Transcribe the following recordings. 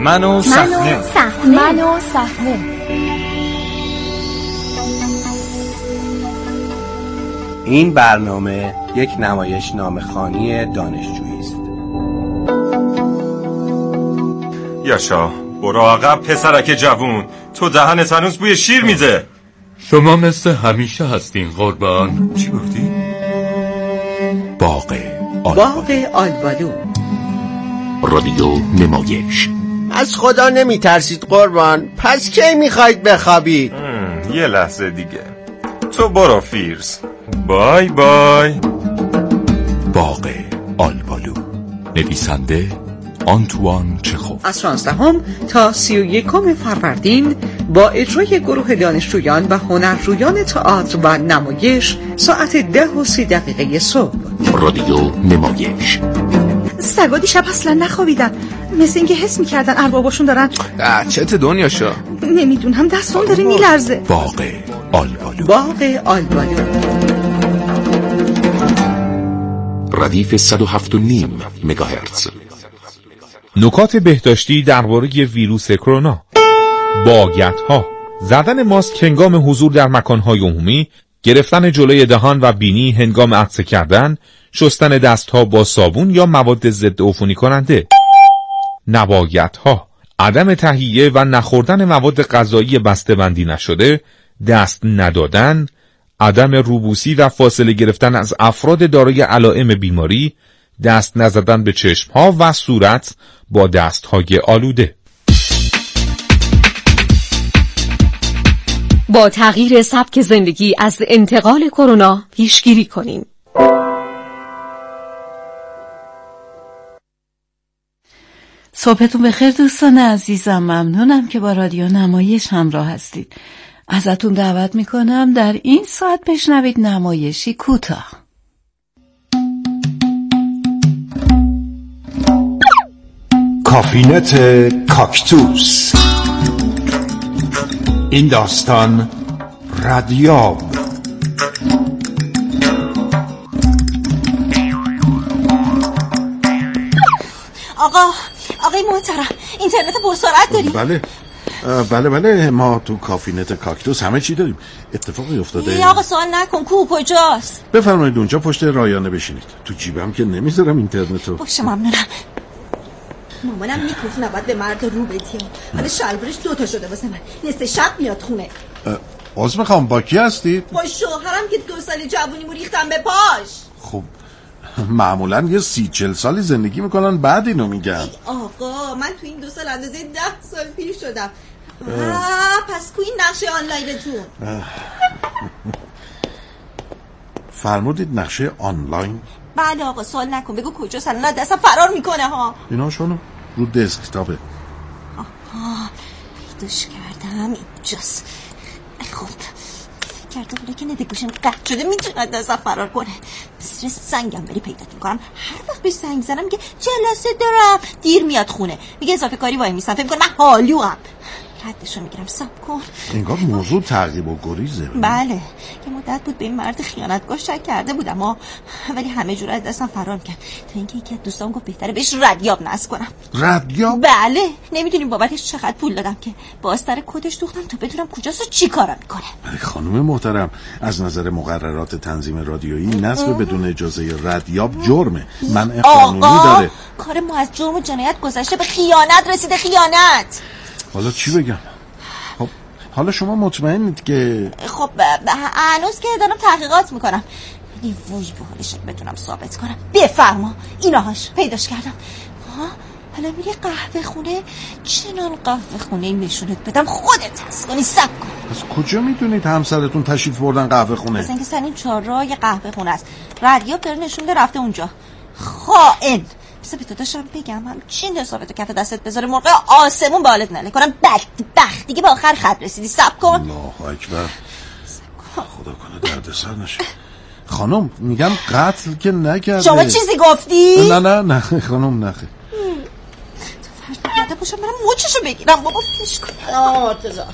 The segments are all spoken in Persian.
من و صحنه. این برنامه یک نمایشنامه‌خوانی دانشجویی است. یاشا برو عقب پسرک جوون، تو دهنت هنوز بوی شیر میده. شما مثل همیشه هستین قربان. چی گفتی؟ باغ آلبالو رادیو نمایش. از خدا نمیترسید قربان؟ پس کی میخواید بخوابید؟ یه لحظه دیگه. تو برو فیرز. بای بای. باغ آلبالو، نویسنده آنتوان چخوف. از 16 تا 31 فروردین با اجرای گروه دانشجویان و هنرجویان تئاتر و نمایش ساعت 10:30 صبح. رادیو نمایش. سگا دیشب اصلا نخوابیدن، مثل اینکه حس میکردن ارباباشون دارن. چت دنیا شا نمیدونم، دستم داره میلرزه. باغ آلبالو. باغ آلبالو. ردیف 107.5 مگاهرتز. نکات بهداشتی درباره ویروس کرونا. باگت‌ها: زدن ماسک هنگام حضور در مکان‌های عمومی، گرفتن جلوی دهان و بینی هنگام عطسه کردن، شستن دست‌ها با صابون یا مواد ضد عفونی کننده. نباگت‌ها: عدم تهیه و نخوردن مواد غذایی بسته‌بندی نشده، دست ندادن، عدم روبوسی و فاصله گرفتن از افراد دارای علائم بیماری، دست نزدن به چشم‌ها و صورت با دست‌های آلوده. با تغییر سبک زندگی از انتقال کرونا پیشگیری کنیم. صبحتون بخیر دوستان عزیزم، ممنونم که با رادیو نمایش همراه هستید. ازتون دعوت میکنم در این ساعت بشنوید نمایشی کوتاه. کافینت کاکتوس. این داستان ردیاب. آقای محترم، اینترنت پرسرعت داری؟ بله ما تو کافینت کاکتوس همه چی داریم. اتفاقی افتاده؟ آقا سوال نکن، کجاست؟ بفرمایید اونجا پشت رایانه بشینید. تو جیبم که نمیذارم اینترنتو. باشه ممنونم. مامانم میگفت نباید به مرد رو بدیم، حالا شلوارش 2 شده واسه من، نصف شب میاد خونه. عذر میخوام، با کی هستید؟ با شوهرم که 2 سال جوونیمو ریختم به پاش. خب معمولا یه 30-40 سالی زندگی میکنن بعد اینو میگن. آقا من تو این 2 سال اندازه 10 سال پیر شدم. پس کو این نقشه آنلاینتون؟ فرمودید نقشه آنلاین؟ بله آقا سوال نکن، بگو کجاست، الان دستم فرار میکنه ها. اینا شونو رو دسکتاپه. پیداش کردم، اینجاست. خب کرده بوده که ندگوشم قطع شده میتونه دستم فرار کنه. مثل سنگم بری پیدات میکنم، هر وقت بهش زنگ زنم میگه جلسه دارم، دیر میاد خونه، میگه اضافه کاری وای میستم، فکر میکنم من حالوام. ردشو میگیرم صبر کن. انگار موضوع تعقیب و گریزه. بله یه مدت بود به این مرد خیانتگاه شک کرده بودم ولی همه جوره از دستم فرار کرد تا اینکه یکی از دوستام گفت بهتره بهش ردیاب نصب کنم. ردیاب؟ بله نمیدونیم بابتش چقدر پول دادم که با استر کدش دوختم تا بدونم کجاست و چی کارم میکنه. خانم محترم، از نظر مقررات تنظیم رادیویی نصب بدون اجازه ردیاب جرمه، منع قانونی داره. کار ما از جرم و جنایت گذشته به خیانت رسیده. خیانت. حالا چی بگم؟ خب حالا شما مطمئنید که؟ خب هنوز که دارم تحقیقات میکنم، ولی وای به حالش بتونم ثابت کنم. بفرما ایناهاش پیداش کردم. حالا میری قهوه خونه، چنان قهوه خونه نشونت بدم خودت هست کنی سب کن. از کجا میدونید همسرتون تشریف بردن قهوه خونه؟ از اینکه سرین 4 راه قهوه خونه است، ردیاب داره نشونده رفته اونجا. خائن. بسه به داداشم بگم همچین حسابتو کف دستت بذاره مرغ آسمون به حالت نله کنم. بدبخت دیگه به آخر خط رسیدی. سب کن. الله اکبر. خدا کنه دردسر نشه. خانم میگم قتل که نکرده. شما چیزی گفتی؟ نه خانم نخه. تو فرد بگرده باشم برم موچشو بگیرم. بابا پیش کن. تزار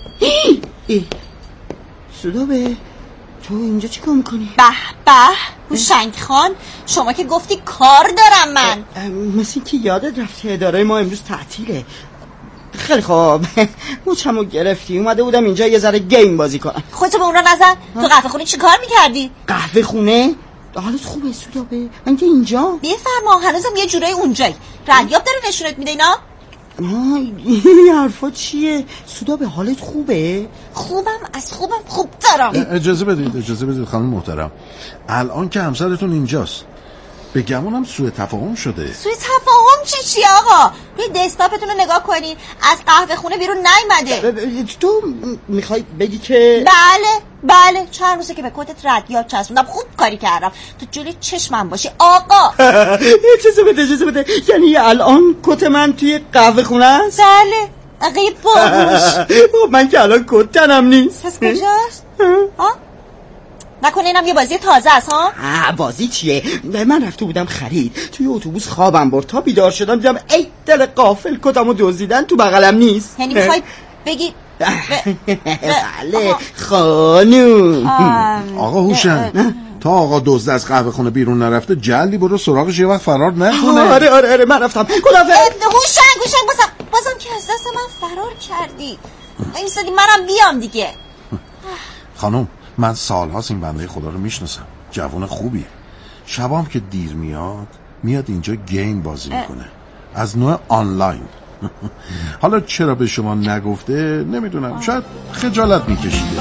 سودابه تو اینجا چی کار میکنی؟ به هوشنگ خان شما که گفتی کار دارم من. مثل اینکه یادت رفته اداره ما امروز تعطیله. خیلی خوب موچمو گرفتی اومده بودم اینجا یه ذره گیم بازی کنم. خودتو به اون را نزن. تو قهوه خونه چی کار میکردی؟ قهوه خونه؟ حالت خوبه سودابه؟ من که اینجا بفرما هنوزم یه جورایی اونجایی. ردیاب داره نشونت میده اینا؟ این حرفا چیه؟ سودابه حالت خوبه؟ خوبم خوب دارم. اجازه بدید خانم محترم، الان که همسرتون اینجاست به گمونم سوء تفاهم شده. سوء تفاهم چی آقا؟ روی دسکتاپتون رو نگاه کنی از قهوه خونه بیرون نیومده. تو میخوای بگی که بله چند روزه که به کتت ردیاب چسبوندم. خوب کاری کردم تو جلوی چشمم باشی آقا. اجازه بده یعنی الان کت من توی قهوه خونه است؟ بله عقیب باش. من که الان کت تنم نیست. پس کجاست؟ نکنه اینم یه بازی تازه است ها؟ بازی چیه؟ من رفته بودم خرید توی اتوبوس خوابم برد تا بیدار شدم دیدم ای دل غافل کتمو دزدیدن تو بغلم نیست. یعنی میخوای بگی بله خانوم. آقا هوشنگ تا آقا دزد از قهوه خونه بیرون نرفته جلدی برو سراغش یه وقت فرار نکنه. آره من رفتم. هوشنگ بازم که از دست من فرار کردی. این سادی منم بیام دیگه. خانم من سالهاست این بنده خدا رو میشناسم، جوان خوبیه. شبام که دیر میاد اینجا گیم بازی میکنه از نوع آنلاین. حالا چرا به شما نگفته نمیدونم، شاید خجالت میکشیده.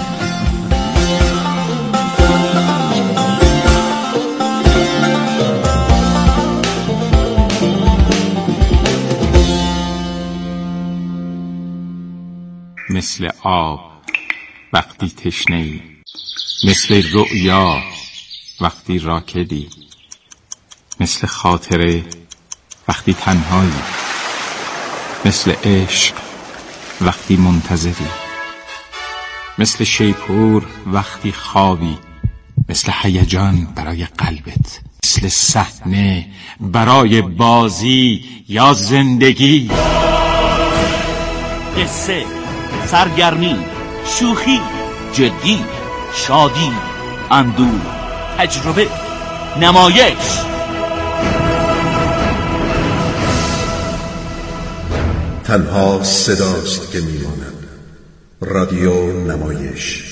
مثل آب وقتی تشنه‌ای، مثل رؤیا وقتی راکدی، مثل خاطره وقتی تنهایی، مثل عشق وقتی منتظری، مثل شیپور وقتی خوابی، مثل هیجان برای قلبت، مثل صحنه برای بازی یا زندگی. قصه، سرگرمی، شوخی، جدی، شادی، اندوه، تجربه، نمایش. تنها صداست که میماند. رادیو نمایش.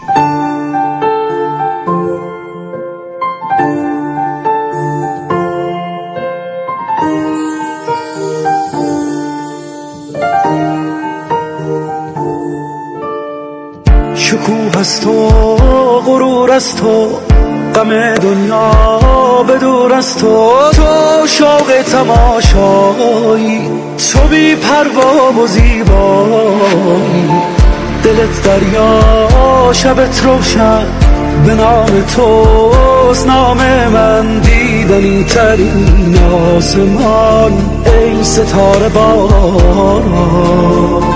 شکوه از تو، غرور از تو، غم دنیا به دور از تو، تو شوق تماشایی، تو بی پروا و زیبایی، دلت دریا شبت روشن، به نام توست نام من، دیدنی ترین آسمان ای ستاره باران.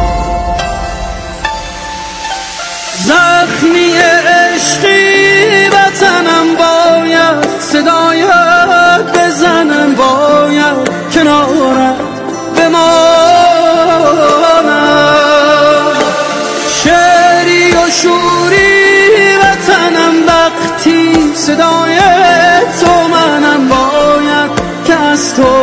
زخمی عشقی وطنم باید صدایت بزنم، باید کنارت بمانم، شعری و شوری وطنم وقتی صدای تو منم، باید که از تو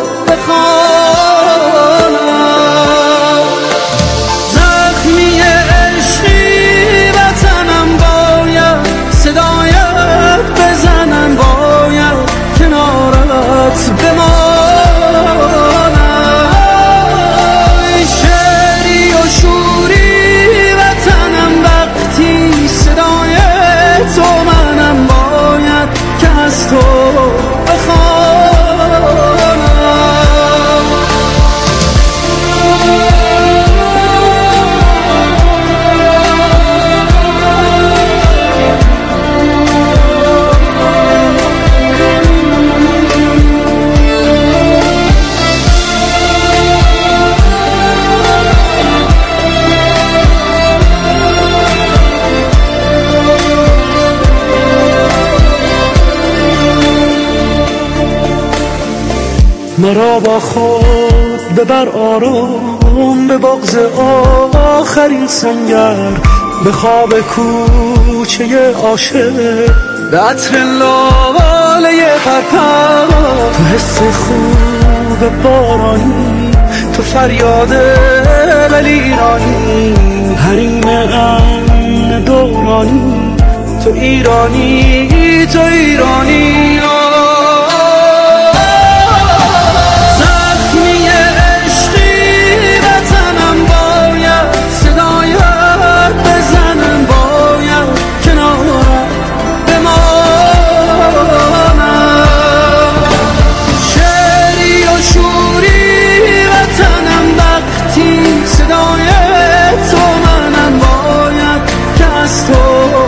بخوانم. زخمی عشقی وطنم باید صدایت بزنم، باید کنارت بمانم، شعری و شوری وطنم وقتی صدای تو منم، باید که از تو مرا با خود ببر آرام به بغض آخرین سنگر، به خواب کوچه عاشق به عطر لاله پرپر، تو حس خوب بارانی، تو فریاد دل ایرانی، حریم غم دورانی، تو ایرانی، تو ایرانی. زخمی عشقی وطنم باید صدایت بزنم، باید کنارم بمانم. شعری و شوری وطنم وقتی صدای تو منم، باید که از تو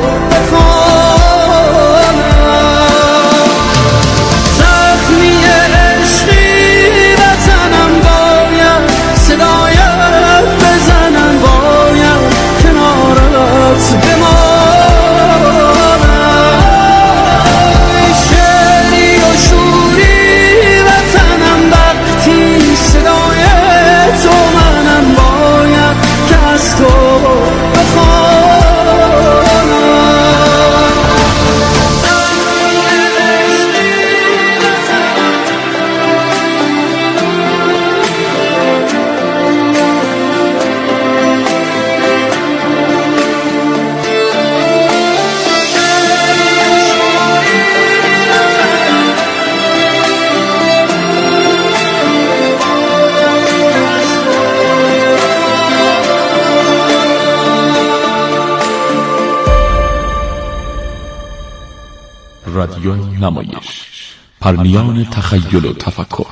رادیو نمایش، پرنیان تخیل و تفکر.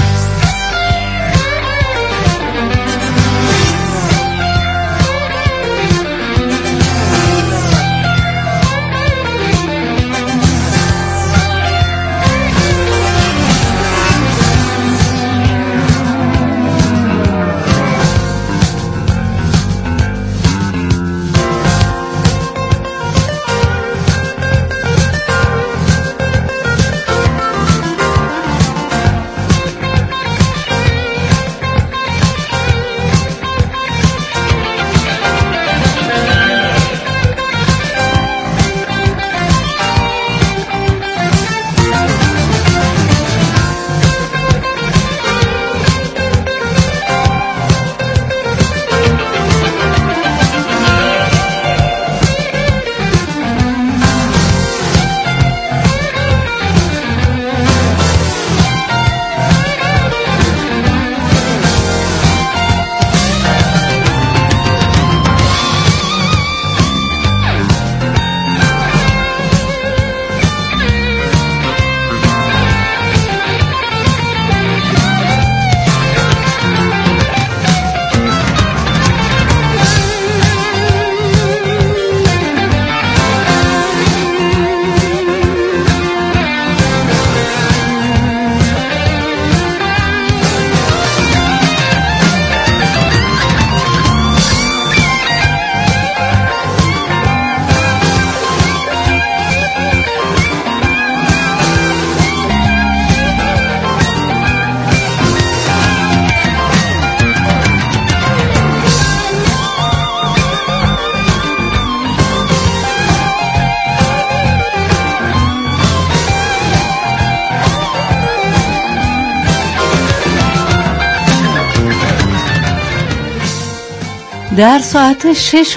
در ساعت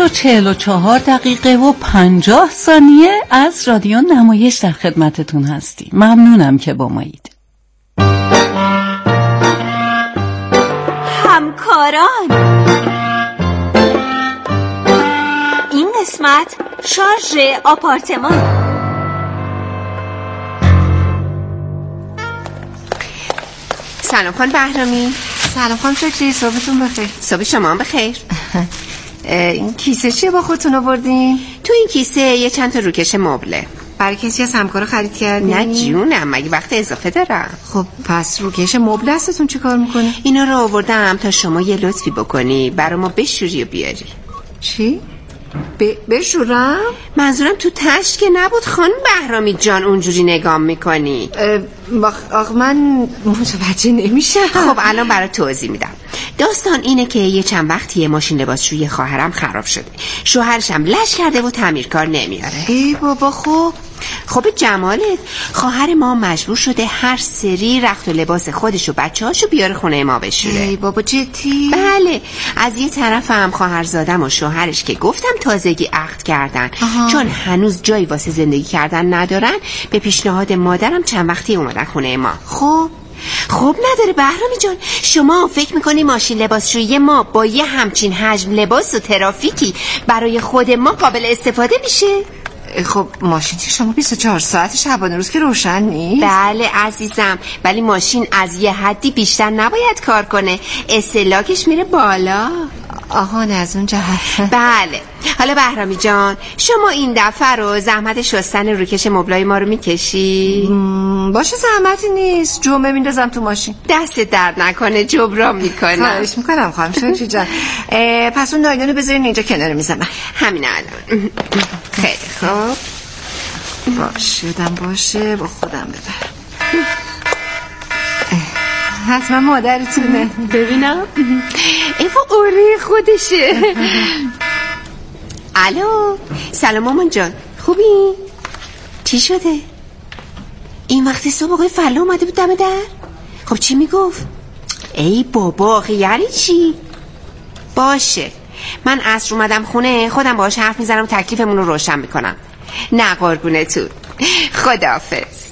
6:44 از رادیو نمایش در خدمتتون هستیم. ممنونم که با مایید. همکاران، این قسمت شارژ آپارتمان. سلام خان بهرامی. سلام خانم شکری، صبحتون بخیر. صبح شما هم بخیر. این کیسه چیه با خودتون آوردین؟ تو این کیسه یه چند تا روکش مبله. برای کسی از همکارا خرید کردین؟ نه جونم، مگه وقت اضافه دارم. خب پس روکش مبل هستتون چی کار میکنه؟ اینا رو آوردم تا شما یه لطفی بکنی برای ما بشوری و بیاری. چی؟ بشورم؟ منظورم تو تشت که نبود خانم بهرامی جان اونجوری نگام میکنی. آخه من متوجه نمیشم. خب الان برای توضیح میدم. داستان اینه که یه چند وقتی یه ماشین لباسشویی خواهرم خراب شده، شوهرشم لش کرده و تعمیرکار نمیاره. ای بابا. خب خب جمالت، خواهر ما مجبور شده هر سری رخت و لباس خودش و بچه‌هاشو بیاره خونه ما بشوره. ای بابا جدی؟ بله. از یه طرف هم خواهرزادم و شوهرش که گفتم تازگی عقد کردن. چون هنوز جایی واسه زندگی کردن ندارن، به پیشنهاد مادرم چند وقتی اومدن خونه ما. خب نداره بهرامی جان. شما فکر میکنی ماشین لباسشویی ما با یه همچین حجم لباس و ترافیکی برای خود ما قابل استفاده میشه؟ خب ماشین شما 24 ساعت شبانه روز که روشن نیست؟ بله عزیزم، ولی ماشین از یه حدی بیشتر نباید کار کنه، استهلاکش میره بالا. آها نه از اون جهت. بله. حالا بهرامی جان، شما این دفعه رو زحمت شستن روکش مبلای ما رو میکشی؟ باشه زحمتی نیست، جمعه میندازم تو ماشین. دست درد نکنه، جبران میکنم. خواهش میکنم خانم شکری جان. پس اون نایلونو بذارین اینجا کنار میزنم. همین الان. خیلی خوب. باشه با خودم ببرم. حتما مادرتونه. ببینم. ایفا اوره خودشه. الو، سلام مامان جان، خوبی؟ چی شده؟ این وقتی صبح آقای فلا اومده بود دم در؟ خب چی میگفت؟ ای بابا آخه یعنی چی؟ باشه، من عصر اومدم خونه، خودم باهاش حرف میزنم و تکلیفمون رو روشن میکنم. نه قربونتون، خداحافظ.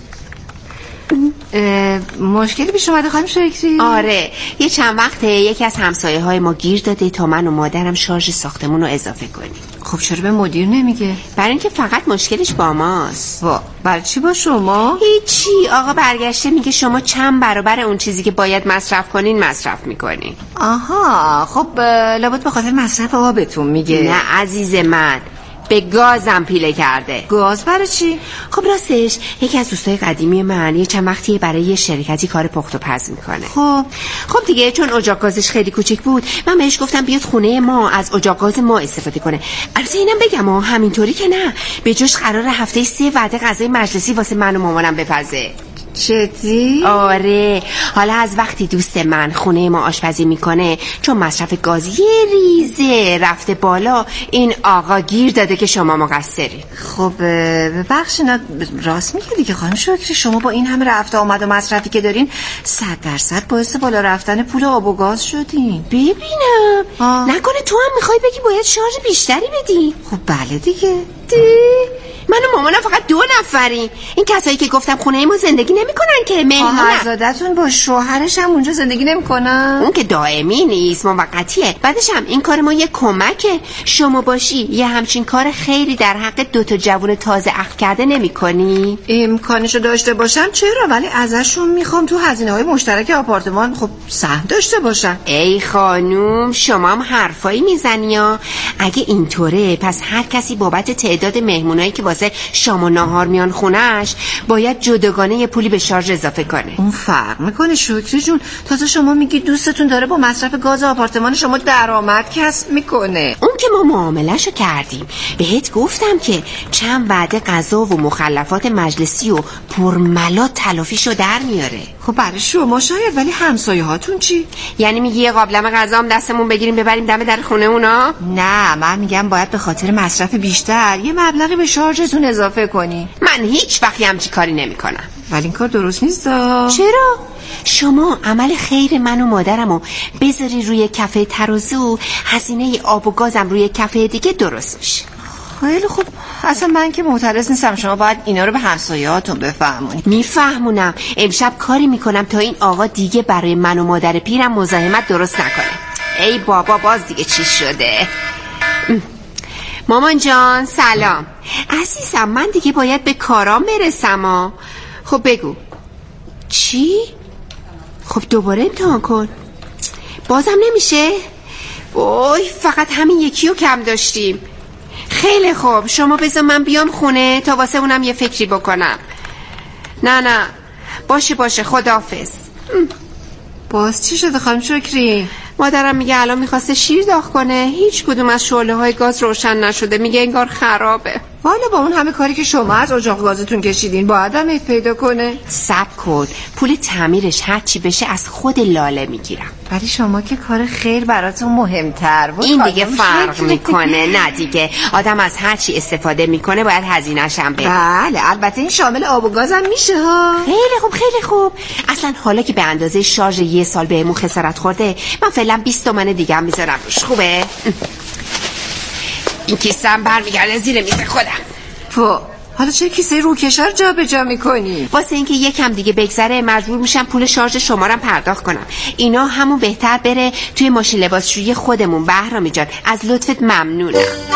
مشکلی پیش اومده خانم شکری؟ آره، یه چند وقته یکی از همسایه های ما گیر داده تا من و مادرم شارژ ساختمون رو اضافه کنیم. خب چرا به مدیر نمیگه؟ برای اینکه فقط مشکلش با ماست. برای چی با شما؟ هیچی، آقا برگشته میگه شما چند برابر اون چیزی که باید مصرف کنین مصرف میکنین. آها، خب لابد به خاطر مصرف آبتون میگه. نه عزیز من، به گازم پیله کرده. گاز برای چی؟ خب راستش یکی از دوستای قدیمی من یه چند وقتی برای یه شرکتی کار پخت و پز میکنه. خب دیگه چون اجاق گازش خیلی کوچیک بود، من بهش گفتم بیاد خونه ما از اجاق گاز ما استفاده کنه. البته اینم بگم همینطوری که نه، به جاش قراره هفته 3 وعده غذای مجلسی واسه من و مامانم بپزه. جدی؟ آره. حالا از وقتی دوست من خونه ما آشپزی میکنه، چون مصرف گاز یه ریزه رفته بالا، این آقا گیر داده که شما مقصری. خب ببخشید، راست میگه دیگه خانم شکری، شما با این همه رفت آمد و مصرفی که دارین 100% باعث بالا رفتن پول آب و گاز شدین. ببینم نکنه تو هم میخوای بگی باید شارژ بیشتری بدی؟ خب بله دیگه. من و مامانم فقط 2 نفریم. این کسایی که گفتم خونه ما زندگی نمیکنن که مهمونن. خواهرزادتون با شوهرش هم اونجا زندگی نمیکنن؟ اون که دائمی نیست، موقتیه. بعدش هم این کار ما یه کمکه. شما باشی یه همچین کار خیری در حق 2 جوون تازه عقد کرده نمیکنی؟ امکانشو داشته باشم چرا، ولی ازشون میخوام تو هزینه‌های مشترک آپارتمان خب سهم داشته باشن. ای خانوم، شما هم حرفایی میزنی ها. اگه اینطوره پس هر کسی بابت تعداد مهمونایی که واسه شام و ناهار میان خونش باید جداگانه یه پولی به شارژ اضافه کنه. اون فرق میکنه شکری جون. تازه شما میگی دوستتون داره با مصرف گاز آپارتمان شما درآمد کسب میکنه. اون که ما معاملهشو کردیم، بهت گفتم که چند وعده غذا و مخلفات مجلسی و پرملا تلافیشو در میاره. خب برای شما شاید، ولی همسایه هاتون چی؟ یعنی میگی یه قابلمه غذا هم دستمون بگیریم ببریم دم در خونه اونا؟ نه، من میگم باید به خاطر مصرف بیشتر یه مبلغی به شارژتون اضافه کنی. من هیچ وقتی همچی کاری نمیکنم. ولی این کار درست نیست. چرا؟ شما عمل خیر من و مادرمو بذاری روی کفه ترازو، هزینه آب و گازم روی کفه دیگه درست میشه. خیلی خوب، اصلا من که معترض نیستم، شما باید اینا رو به همسایه‌هاتون بفهمونید. میفهمونم. امشب کاری میکنم تا این آقا دیگه برای من و مادر پیرم مزاحمت درست نکنه. ای بابا باز دیگه چی شده؟ مامان جان سلام. عزیزم من دیگه باید به کارام برسم. خب بگو. چی؟ خب دوباره امتحان کن. بازم نمیشه؟ وای فقط همین یکی رو کم داشتیم. خیلی خوب، شما بذار من بیام خونه تا واسه اونم یه فکری بکنم. نه باشه خداحافظ. باز چی شده خانم شکری؟ مادرم میگه الان میخواسته شیر داغ کنه، هیچ کدوم از شعله های گاز روشن نشده، میگه انگار خرابه. والا با اون همه کاری که شما از اجاق گازتون کشیدین باید هم عید پیدا کنه. صبر کن، پول تعمیرش هر چی بشه از خود لاله میگیرم. ولی شما که کار خیر براتون مهمتر بود. این دیگه فرق میکنه. نه دیگه آدم از هر چی استفاده میکنه باید هزینه‌ش هم بده. بله البته این شامل آب و گاز هم میشه ها. خیلی خوب خیلی خوب. اصلا حالا که به اندازه شارژ یه سال بهمون خسارت خورده، من فعلا 20 تومن دیگه هم میذارم روش. خوبه؟ این کیسه هم برمیگرده زیر میز خودم. حالا چه کیسه روکشا رو جا به جا میکنی؟ واسه اینکه یکم دیگه بگذره مجبور میشم پول شارژ شما رو پرداخت کنم. اینا همون بهتر بره توی ماشین لباسشویی خودمون. بهرامی جان از لطفت ممنونم.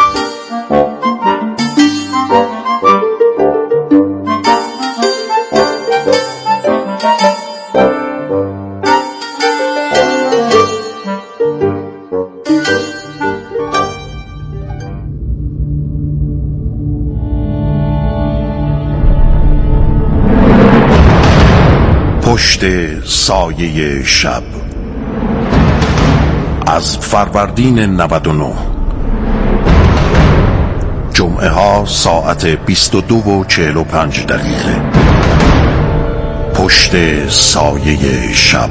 پشت سایه شب از فروردین 99 جمعه ها ساعت 22:45 پشت سایه شب.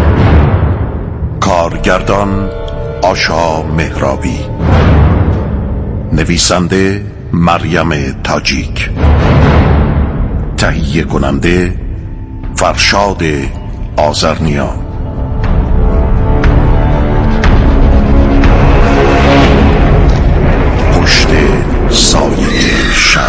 کارگردان آشا مهرابی، نویسنده مریم تاجیک، تهیه کننده فرشاد آذرنیا. پشت سایه شب.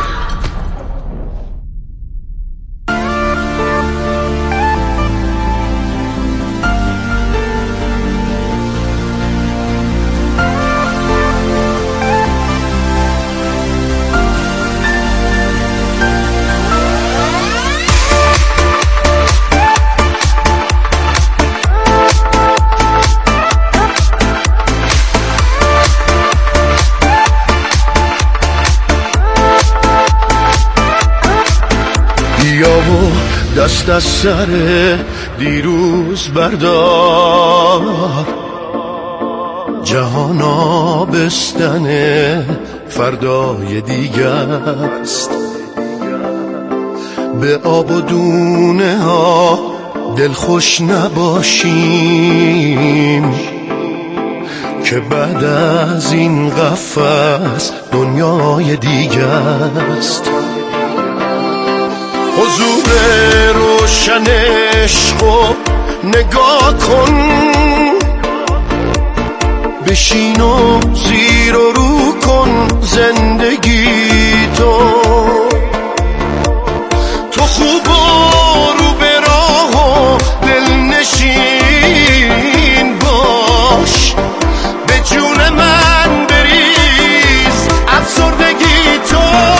دست از سر دیروز بردار، جهان آبستن فردای دیگه است. به آب و دونه ها دلخوش نباشیم که بعد از این قفس دنیای دیگه است. حضور روشن عشقو نگاه کن، بشین و زیر و رو کن زندگی تو خوب و رو به راه و دلنشین باش، به جون من بریز افسردگی تو.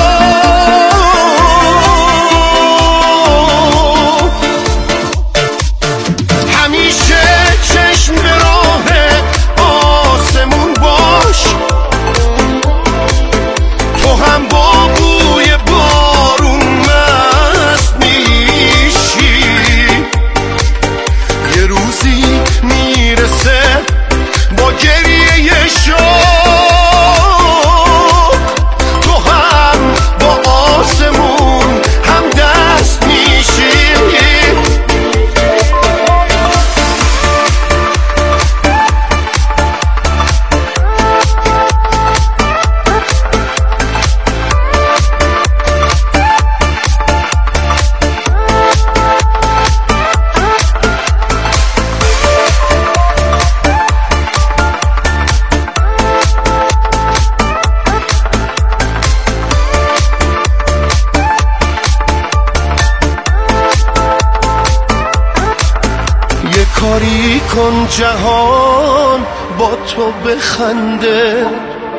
کاری کن جهان با تو بخنده،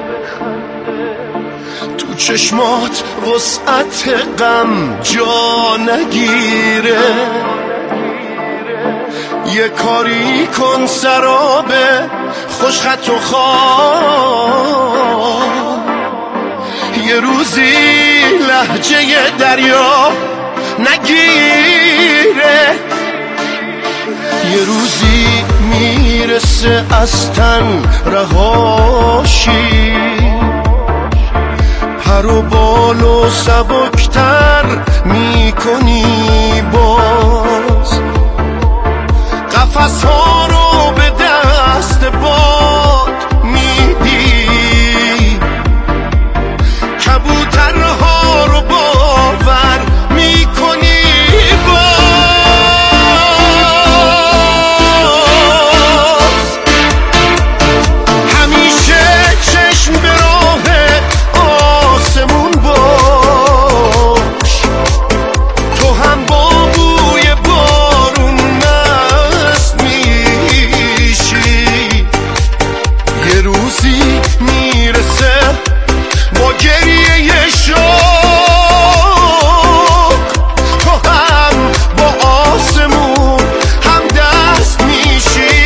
تو چشمات وسعت غم جا نگیره. یه کاری کن سراب خوشخط و خواب، یه روزی لهجه دریا نگیره. یه روزی میرسه از تن رهاشی، پر و بال و سبکتر میکنی باز قفس ها رو به دست باد میدی کبوترها رو باور میکنی باز همیشه چشم به راه آسمون باش تو هم با بوی بارون مست میشی یه روزی میرسه با گریه شوق تو هم با آسمون هم دست میشی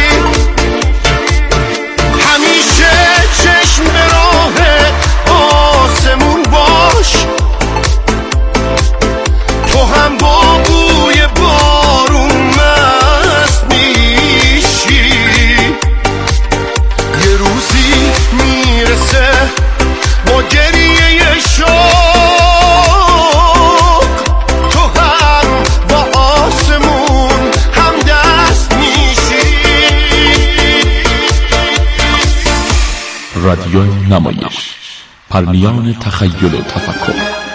همیشه چشم به راه آسمون باش تو هم با بوی بارون مست میشی یه روزی میرسه با گریه شوق تو هم با آسمون هم دست میشی رادیو نمایش، پرنیان تخیل و تفکر.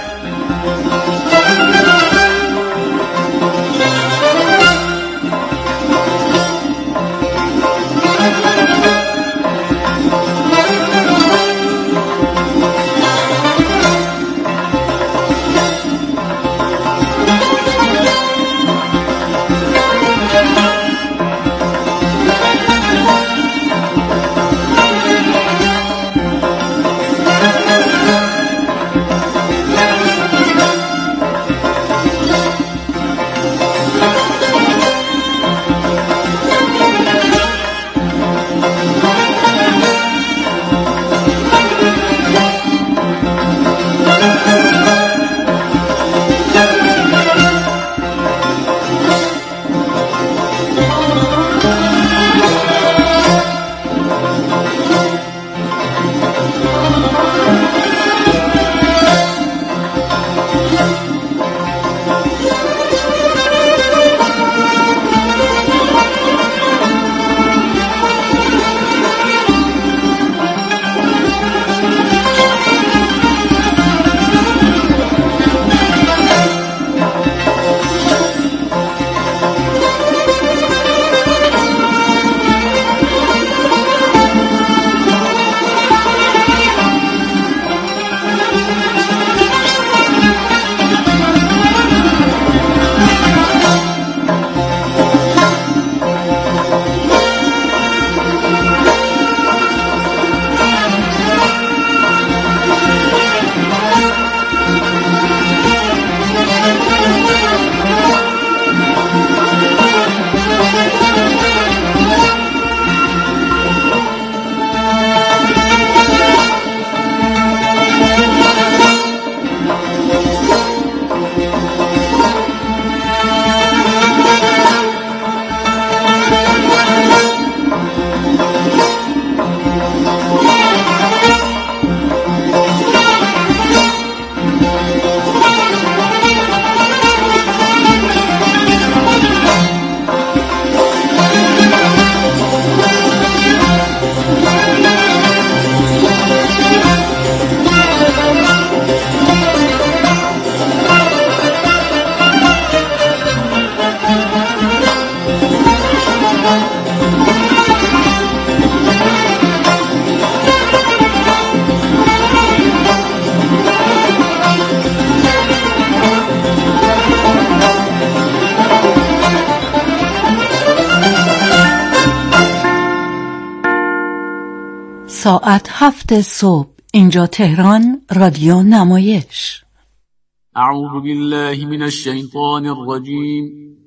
ساعت 7 صبح، اینجا تهران، رادیو نمایش. اعوذ بالله من الشیطان الرجیم